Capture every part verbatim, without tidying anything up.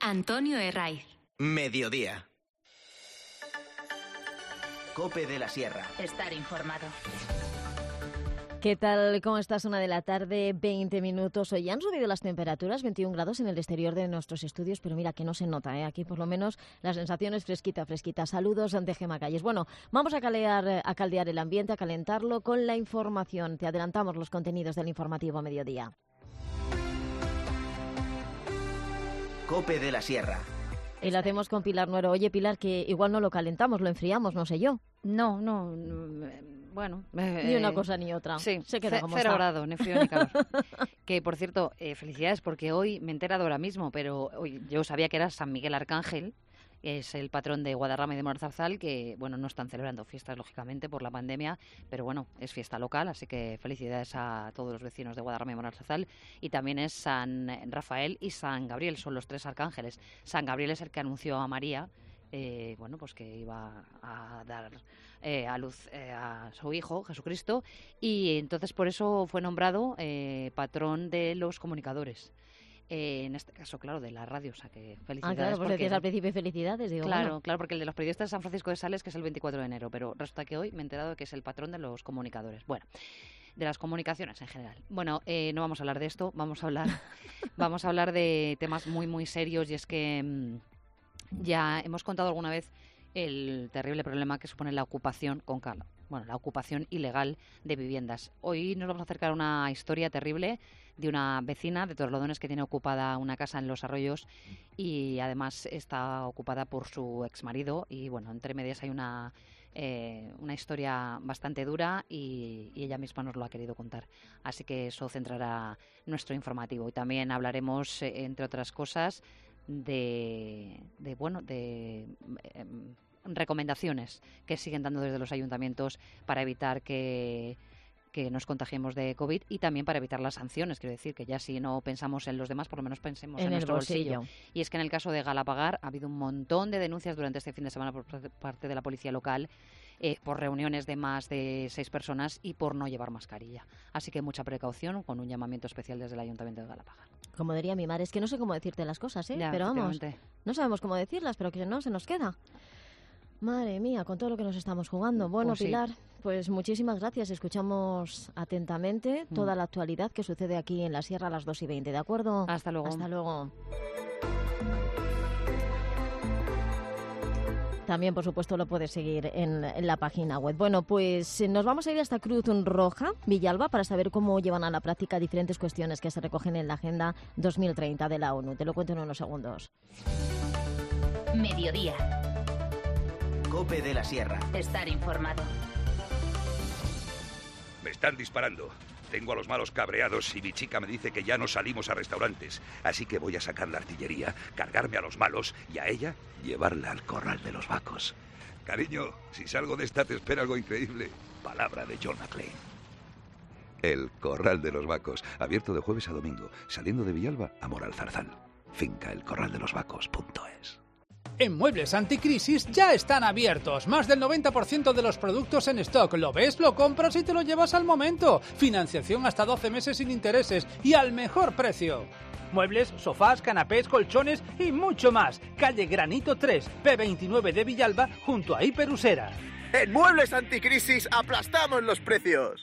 Antonio Herraiz. Mediodía. COPE de la Sierra. Estar informado. ¿Qué tal? ¿Cómo estás? Una de la tarde, veinte minutos. Hoy han subido las temperaturas, veintiún grados en el exterior de nuestros estudios, pero mira que no se nota, ¿eh? Aquí por lo menos la sensación es fresquita, fresquita. Saludos de Gema Calles. Bueno, vamos a, calear, a caldear el ambiente, a calentarlo con la información. Te adelantamos los contenidos del informativo Mediodía. COPE de la Sierra. Y lo hacemos con Pilar Nuero. Oye, Pilar, que igual no lo calentamos, lo enfriamos, no sé yo. No, no, no bueno. Eh, ni una cosa ni otra. Sí, se queda como cero está. grado, ni frío ni calor. Que, por cierto, eh, felicidades, porque hoy me he enterado ahora mismo, pero hoy yo sabía que era San Miguel Arcángel, es el patrón de Guadarrama y de Moralzarzal, que, bueno, no están celebrando fiestas, lógicamente, por la pandemia, pero bueno, es fiesta local, así que felicidades a todos los vecinos de Guadarrama y Moralzarzal. Y también es San Rafael y San Gabriel, son los tres arcángeles. San Gabriel es el que anunció a María, eh, bueno, pues que iba a dar eh, a luz eh, a su hijo, Jesucristo, y entonces por eso fue nombrado eh, patrón de los comunicadores. Eh, en este caso, claro, de la radio, o sea que felicidades. Ah, claro, pues porque decías al principio felicidades, digo, Claro, bueno. claro, porque el de los periodistas de San Francisco de Sales, que es el veinticuatro de enero, pero resulta que hoy me he enterado de que es el patrón de los comunicadores. Bueno, de las comunicaciones en general. Bueno, eh, no vamos a hablar de esto, vamos a hablar, vamos a hablar de temas muy, muy serios, y es que mmm, ya hemos contado alguna vez el terrible problema que supone la ocupación con cala. Bueno, la ocupación ilegal de viviendas. Hoy nos vamos a acercar a una historia terrible de una vecina de Torrelodones que tiene ocupada una casa en Los Arroyos y además está ocupada por su exmarido, y bueno, entre medias hay una eh, una historia bastante dura y, y ella misma nos lo ha querido contar. Así que eso centrará nuestro informativo. Y también hablaremos, eh, entre otras cosas, de, de bueno, de eh, recomendaciones que siguen dando desde los ayuntamientos para evitar que, que nos contagiemos de COVID, y también para evitar las sanciones. Quiero decir que ya si no pensamos en los demás, por lo menos pensemos en, en nuestro el bolsillo. bolsillo. Y es que en el caso de Galapagar ha habido un montón de denuncias durante este fin de semana por parte de la policía local, eh, por reuniones de más de seis personas y por no llevar mascarilla. Así que mucha precaución, con un llamamiento especial desde el Ayuntamiento de Galapagar. Como diría mi madre, es que no sé cómo decirte las cosas, ¿eh? Ya, pero vamos, no sabemos cómo decirlas, pero que no se nos queda. Madre mía, con todo lo que nos estamos jugando. Bueno, Pues sí. Pilar, pues muchísimas gracias. Escuchamos atentamente Mm. toda la actualidad que sucede aquí en la Sierra a las dos y veinte, ¿de acuerdo? Hasta luego. Hasta luego. También, por supuesto, lo puedes seguir en, en la página web. Bueno, pues eh, nos vamos a ir hasta Cruz Roja, Villalba, para saber cómo llevan a la práctica diferentes cuestiones que se recogen en la Agenda dos mil treinta de la ONU. Te lo cuento en unos segundos. Mediodía. COPE de la Sierra. Estar informado. Me están disparando. Tengo a los malos cabreados y mi chica me dice que ya no salimos a restaurantes. Así que voy a sacar la artillería, cargarme a los malos y a ella llevarla al corral de los vacos. Cariño, si salgo de esta te espera algo increíble. Palabra de John McClane. El corral de los vacos, abierto de jueves a domingo, saliendo de Villalba a Moralzarzal. Finca el corral de los vacos punto es. En Muebles Anticrisis ya están abiertos. Más del noventa por ciento de los productos en stock. Lo ves, lo compras y te lo llevas al momento. Financiación hasta doce meses sin intereses y al mejor precio. Muebles, sofás, canapés, colchones y mucho más. Calle Granito tres, P veintinueve de Villalba, junto a Hiperusera. En Muebles Anticrisis aplastamos los precios.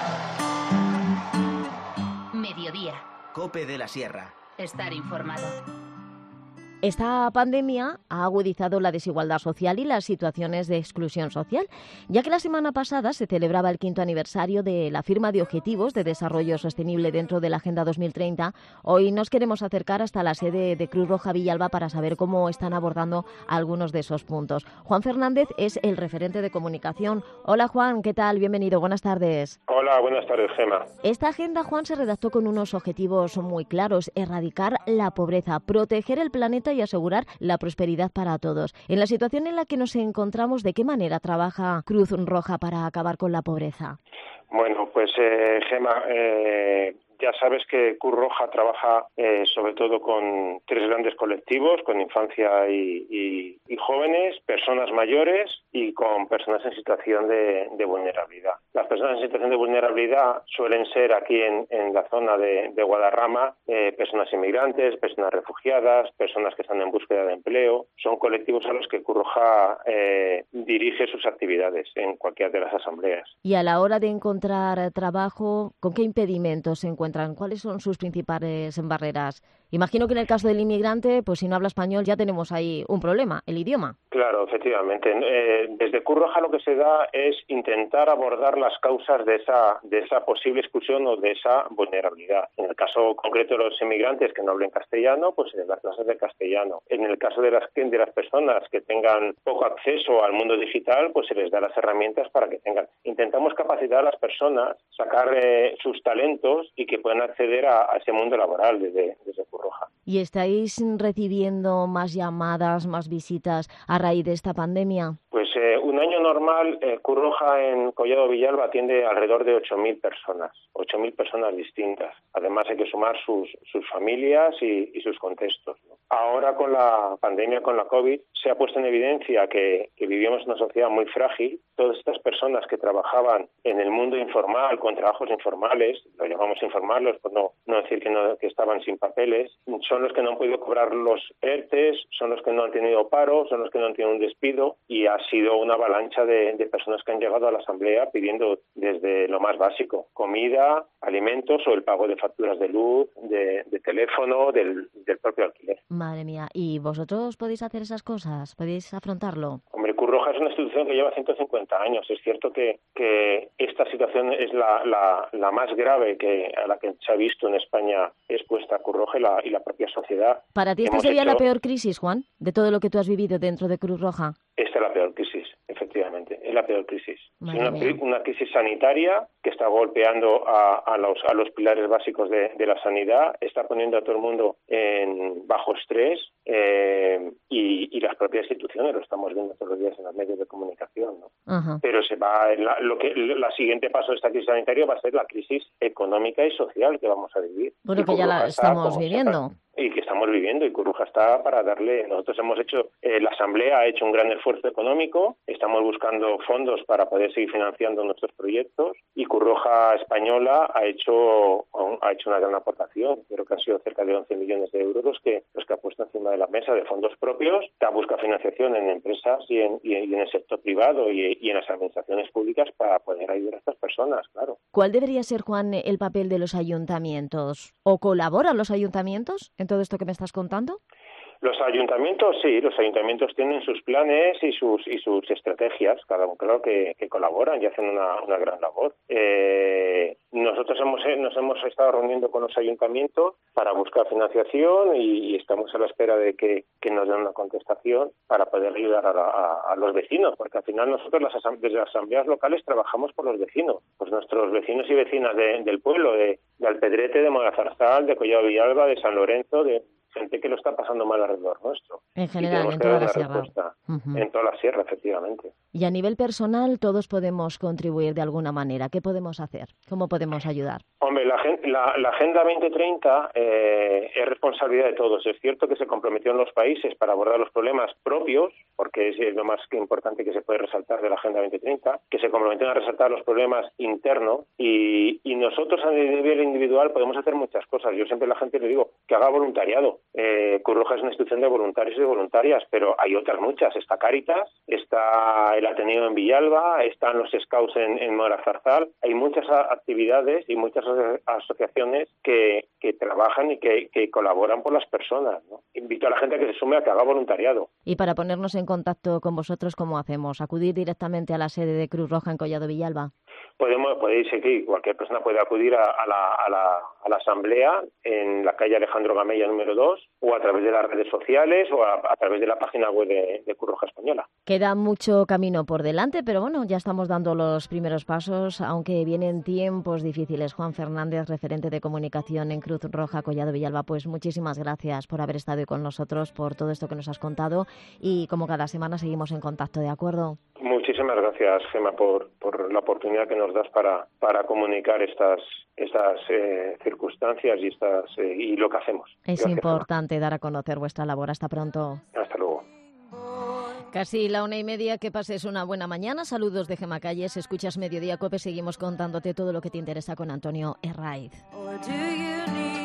Mediodía. COPE de la Sierra. Estar informado. Esta pandemia ha agudizado la desigualdad social y las situaciones de exclusión social, ya que la semana pasada se celebraba el quinto aniversario de la firma de Objetivos de Desarrollo Sostenible dentro de la Agenda dos mil treinta. Hoy nos queremos acercar hasta la sede de Cruz Roja Villalba para saber cómo están abordando algunos de esos puntos. Juan Fernández es el referente de comunicación. Hola Juan, ¿qué tal? Bienvenido, buenas tardes. Hola, buenas tardes, Gema. Esta agenda, Juan, se redactó con unos objetivos muy claros: erradicar la pobreza, proteger el planeta y asegurar la prosperidad para todos. En la situación en la que nos encontramos, ¿de qué manera trabaja Cruz Roja para acabar con la pobreza? Bueno, pues eh, Gema, eh, Ya sabes que Cruz Roja trabaja eh, sobre todo con tres grandes colectivos, con infancia y, y, y jóvenes, personas mayores y con personas en situación de, de vulnerabilidad. Las personas en situación de vulnerabilidad suelen ser aquí en, en la zona de, de Guadarrama eh, personas inmigrantes, personas refugiadas, personas que están en búsqueda de empleo. Son colectivos a los que Cruz Roja eh, dirige sus actividades en cualquiera de las asambleas. Y a la hora de encontrar trabajo, ¿con qué impedimentos se encuentran? ¿Cuáles son sus principales barreras? Imagino que en el caso del inmigrante, pues si no habla español ya tenemos ahí un problema, el idioma. Claro, efectivamente. Eh, desde Cruz Roja lo que se da es intentar abordar las causas de esa de esa posible exclusión o de esa vulnerabilidad. En el caso concreto de los inmigrantes que no hablen castellano, pues se les da clases de castellano. En el caso de las de las personas que tengan poco acceso al mundo digital, pues se les da las herramientas para que tengan. Intentamos capacitar a las personas, sacar eh, sus talentos y que puedan acceder a, a ese mundo laboral desde, desde Cruz Roja. ¿Y estáis recibiendo más llamadas, más visitas a raíz de esta pandemia? Pues eh, un año normal, eh, Cruz Roja en Collado Villalba atiende alrededor de ocho mil personas, ocho mil personas distintas. Además hay que sumar sus, sus familias y, y sus contextos, ¿no? Ahora con la pandemia, con la COVID, se ha puesto en evidencia que, que vivíamos en una sociedad muy frágil. Todas estas personas que trabajaban en el mundo informal, con trabajos informales, lo llamamos informarlos por no, no decir que, no, que estaban sin papeles, son los que no han podido cobrar los E R T Es, son los que no han tenido paro, son los que no han tenido un despido, y ha sido una avalancha de, de personas que han llegado a la asamblea pidiendo desde lo más básico, comida, alimentos o el pago de facturas de luz, de, de teléfono, del, del propio alquiler. Madre mía, ¿y vosotros podéis hacer esas cosas? ¿Podéis afrontarlo? Hombre, Cruz Roja es una institución que lleva ciento cincuenta años. Es cierto que, que esta situación es la, la, la más grave que a la que se ha visto en España expuesta Cruz Roja y la, y la propia sociedad. ¿Para ti esta Hemos sería hecho... la peor crisis, Juan, de todo lo que tú has vivido dentro de Cruz Roja? Esta es la peor crisis, efectivamente, es la peor crisis. Es una, mía. una crisis sanitaria que está golpeando a, a, los, a los pilares básicos de, de la sanidad, está poniendo a todo el mundo en bajo estrés eh, y, y las propias instituciones, lo estamos viendo todos los días en los medios de comunicación, ¿no? Ajá. Pero se va, la, lo que la siguiente paso de esta crisis sanitaria va a ser la crisis económica y social que vamos a vivir. Bueno, Y que ya la Cruz Roja está estamos como viviendo. sepa, y que estamos viviendo, y Cruz Roja está para darle. Nosotros hemos hecho, eh, la Asamblea ha hecho un gran esfuerzo económico, estamos buscando fondos para poder seguir financiando nuestros proyectos, y Cruz Roja Española ha hecho ha hecho una gran aportación. Creo que han sido cerca de once millones de euros los que los que ha puesto encima de la mesa de fondos propios, que busca financiación en empresas y en, y en el sector privado y, y en las administraciones públicas para poder ayudar a estas personas, claro. ¿Cuál debería ser, Juan, el papel de los ayuntamientos? ¿O colaboran los ayuntamientos en todo esto que me estás contando? Los ayuntamientos, sí, los ayuntamientos tienen sus planes y sus y sus estrategias, cada uno claro que, que colaboran y hacen una, una gran labor. Eh, nosotros hemos nos hemos estado reuniendo con los ayuntamientos para buscar financiación y, y estamos a la espera de que, que nos den una contestación para poder ayudar a, a, a los vecinos, porque al final nosotros las asam- desde las asambleas locales trabajamos por los vecinos, pues nuestros vecinos y vecinas de, del pueblo, de, de Alpedrete, de Morazarzal, de Collado Villalba, de San Lorenzo, de gente que lo está pasando mal alrededor nuestro. En general, en que toda dar la una sierra. respuesta Uh-huh. En toda la sierra, efectivamente. Y a nivel personal, todos podemos contribuir de alguna manera. ¿Qué podemos hacer? ¿Cómo podemos ayudar? Hombre, la, la, la Agenda veinte treinta eh, es responsabilidad de todos. Es cierto que se comprometieron los países para abordar los problemas propios, porque es lo más que importante que se puede resaltar de la Agenda veinte treinta, que se comprometieron a resaltar los problemas internos y, y nosotros a nivel individual podemos hacer muchas cosas. Yo siempre a la gente le digo que haga voluntariado. Eh, Cruz Roja es una institución de voluntarios y de voluntarias, pero hay otras muchas. Está Cáritas, está el Ateneo en Villalba, están los Scouts en, en Morazarzal. Hay muchas a- actividades y muchas aso- asociaciones que, que trabajan y que, que colaboran por las personas, ¿no? Invito a la gente a que se sume a que haga voluntariado. Y para ponernos en contacto con vosotros, ¿cómo hacemos? ¿Acudir directamente a la sede de Cruz Roja en Collado Villalba? Podemos, podéis seguir, cualquier persona puede acudir a, a, la, a, la, a la asamblea en la calle Alejandro Gamella número dos o a través de las redes sociales o a, a través de la página web de, de Cruz Roja Española. Queda mucho camino por delante, pero bueno, ya estamos dando los primeros pasos, aunque vienen tiempos difíciles. Juan Fernández, referente de comunicación en Cruz Roja Collado Villalba, pues muchísimas gracias por haber estado hoy con nosotros, por todo esto que nos has contado y como cada semana seguimos en contacto, ¿de acuerdo? Muchas Muchísimas gracias, Gemma, por, por la oportunidad que nos das para, para comunicar estas, estas eh, circunstancias y, estas, eh, y lo que hacemos. Es Gracias, importante Gemma. Dar a conocer vuestra labor. Hasta pronto. Hasta luego. Casi la una y media, que pases una buena mañana. Saludos de Gemma Calles, escuchas Mediodía Cope, seguimos contándote todo lo que te interesa con Antonio Herraiz.